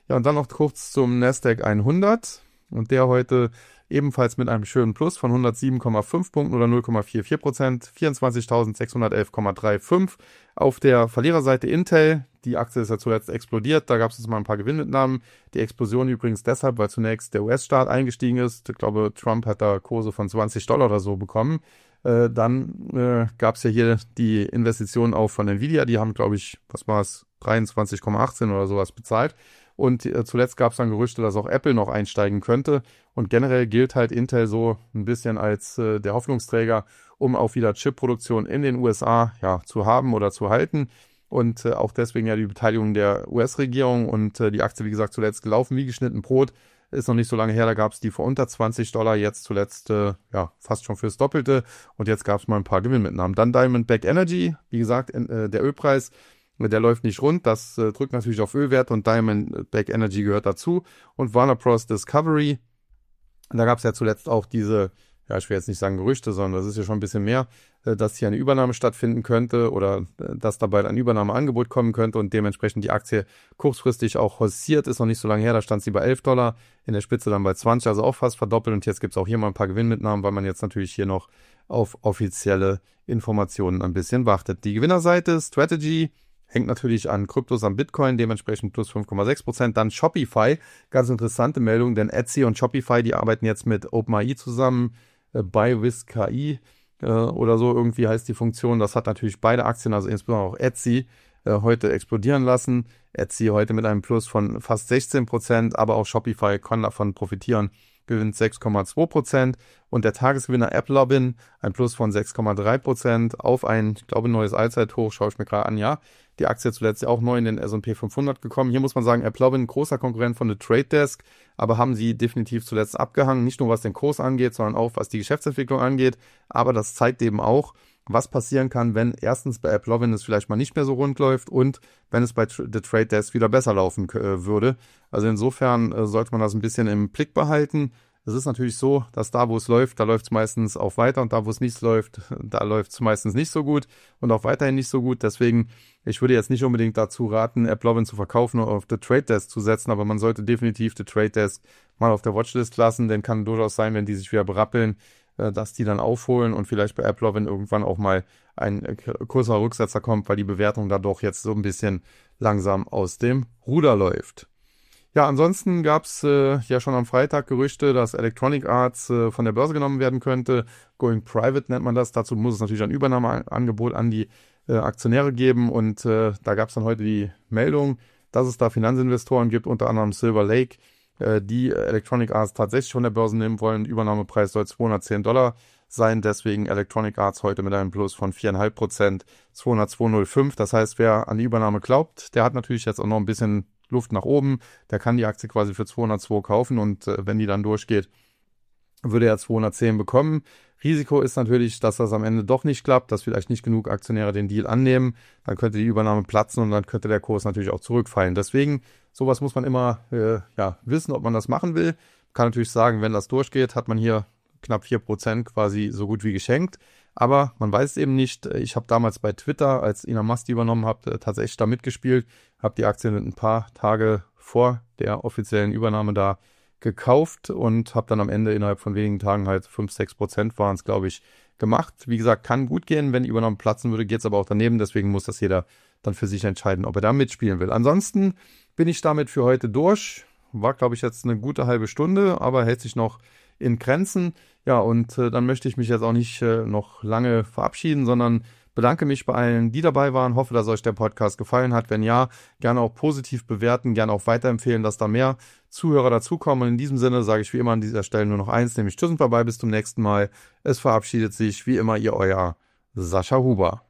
Ja, und dann noch kurz zum Nasdaq hundert und der heute ebenfalls mit einem schönen Plus von hundertsieben Komma fünf Punkten oder null Komma vierundvierzig Prozent, vierundzwanzigtausendsechshundertelf Komma fünfunddreißig. Auf der Verliererseite Intel, die Aktie ist ja zuletzt explodiert, da gab es jetzt mal ein paar Gewinnmitnahmen. Die Explosion übrigens deshalb, weil zunächst der U S-Staat eingestiegen ist. Ich glaube, Trump hat da Kurse von zwanzig Dollar oder so bekommen. Äh, dann äh, gab es ja hier die Investitionen auch von Nvidia, die haben, glaube ich, was war es, dreiundzwanzig Komma achtzehn oder sowas bezahlt. Und äh, zuletzt gab es dann Gerüchte, dass auch Apple noch einsteigen könnte. Und generell gilt halt Intel so ein bisschen als äh, der Hoffnungsträger, um auch wieder Chipproduktion in den U S A ja, zu haben oder zu halten. Und äh, auch deswegen ja die Beteiligung der U S-Regierung und äh, die Aktie, wie gesagt, zuletzt gelaufen wie geschnitten Brot. Ist noch nicht so lange her, da gab es die für unter zwanzig Dollar, jetzt zuletzt äh, ja fast schon fürs Doppelte. Und jetzt gab es mal ein paar Gewinnmitnahmen. Dann Diamondback Energy, wie gesagt, äh, der Ölpreis. Der läuft nicht rund, das äh, drückt natürlich auf Ölwert und Diamondback Energy gehört dazu. Und Warner Bros. Discovery, da gab es ja zuletzt auch diese, ja ich will jetzt nicht sagen Gerüchte, sondern das ist ja schon ein bisschen mehr, äh, dass hier eine Übernahme stattfinden könnte oder äh, dass da bald ein Übernahmeangebot kommen könnte und dementsprechend die Aktie kurzfristig auch haussiert, ist noch nicht so lange her, da stand sie bei elf Dollar, in der Spitze dann bei zwanzig, also auch fast verdoppelt und jetzt gibt es auch hier mal ein paar Gewinnmitnahmen, weil man jetzt natürlich hier noch auf offizielle Informationen ein bisschen wartet. Die Gewinnerseite Strategy hängt natürlich an Kryptos, am Bitcoin, dementsprechend plus fünf Komma sechs Prozent. Dann Shopify, ganz interessante Meldung, denn Etsy und Shopify, die arbeiten jetzt mit OpenAI zusammen, äh, ByWizKI äh, oder so irgendwie heißt die Funktion. Das hat natürlich beide Aktien, also insbesondere auch Etsy, äh, heute explodieren lassen. Etsy heute mit einem Plus von fast sechzehn Prozent, aber auch Shopify kann davon profitieren, gewinnt sechs Komma zwei Prozent und der Tagesgewinner AppLovin ein Plus von sechs Komma drei Prozent auf ein, ich glaube, neues Allzeithoch, schaue ich mir gerade an, ja. Die Aktie zuletzt auch neu in den S und P fünfhundert gekommen. Hier muss man sagen, AppLovin, großer Konkurrent von The Trade Desk, aber haben sie definitiv zuletzt abgehangen, nicht nur was den Kurs angeht, sondern auch was die Geschäftsentwicklung angeht. Aber das zeigt eben auch, was passieren kann, wenn erstens bei AppLovin es vielleicht mal nicht mehr so rund läuft und wenn es bei The Trade Desk wieder besser laufen äh, würde. Also insofern äh, sollte man das ein bisschen im Blick behalten. Es ist natürlich so, dass da, wo es läuft, da läuft es meistens auch weiter und da, wo es nicht läuft, da läuft es meistens nicht so gut und auch weiterhin nicht so gut. Deswegen, ich würde jetzt nicht unbedingt dazu raten, AppLovin zu verkaufen oder auf The Trade Desk zu setzen, aber man sollte definitiv The Trade Desk mal auf der Watchlist lassen, denn kann durchaus sein, wenn die sich wieder berappeln, dass die dann aufholen und vielleicht bei AppLovin irgendwann auch mal ein kurzer Rücksetzer kommt, weil die Bewertung da doch jetzt so ein bisschen langsam aus dem Ruder läuft. Ja, ansonsten gab es äh, ja schon am Freitag Gerüchte, dass Electronic Arts äh, von der Börse genommen werden könnte. Going Private nennt man das. Dazu muss es natürlich ein Übernahmeangebot an die äh, Aktionäre geben. Und äh, da gab es dann heute die Meldung, dass es da Finanzinvestoren gibt, unter anderem Silver Lake, äh, die Electronic Arts tatsächlich von der Börse nehmen wollen. Übernahmepreis soll zweihundertzehn Dollar sein. Deswegen Electronic Arts heute mit einem Plus von vier Komma fünf Prozent, zweihundertzwei Komma null fünf. Das heißt, wer an die Übernahme glaubt, der hat natürlich jetzt auch noch ein bisschen Luft nach oben, der kann die Aktie quasi für zweihundertzwei kaufen und äh, wenn die dann durchgeht, würde er zweihundertzehn bekommen. Risiko ist natürlich, dass das am Ende doch nicht klappt, dass vielleicht nicht genug Aktionäre den Deal annehmen, dann könnte die Übernahme platzen und dann könnte der Kurs natürlich auch zurückfallen. Deswegen, sowas muss man immer äh, ja, wissen, ob man das machen will. Kann natürlich sagen, wenn das durchgeht, hat man hier knapp vier Prozent quasi so gut wie geschenkt. Aber man weiß es eben nicht. Ich habe damals bei Twitter, als Elon Musk die übernommen hat, tatsächlich da mitgespielt, habe die Aktie ein paar Tage vor der offiziellen Übernahme da gekauft und habe dann am Ende innerhalb von wenigen Tagen halt fünf, sechs Prozent waren es, glaube ich, gemacht. Wie gesagt, kann gut gehen, wenn die Übernahme platzen würde, geht es aber auch daneben. Deswegen muss das jeder dann für sich entscheiden, ob er da mitspielen will. Ansonsten bin ich damit für heute durch. War, glaube ich, jetzt eine gute halbe Stunde, aber hält sich noch in Grenzen. Ja, und äh, dann möchte ich mich jetzt auch nicht äh, noch lange verabschieden, sondern bedanke mich bei allen, die dabei waren. Hoffe, dass euch der Podcast gefallen hat. Wenn ja, gerne auch positiv bewerten, gerne auch weiterempfehlen, dass da mehr Zuhörer dazukommen. Und in diesem Sinne sage ich wie immer an dieser Stelle nur noch eins, nämlich tschüss und vorbei, bis zum nächsten Mal. Es verabschiedet sich wie immer ihr euer Sascha Huber.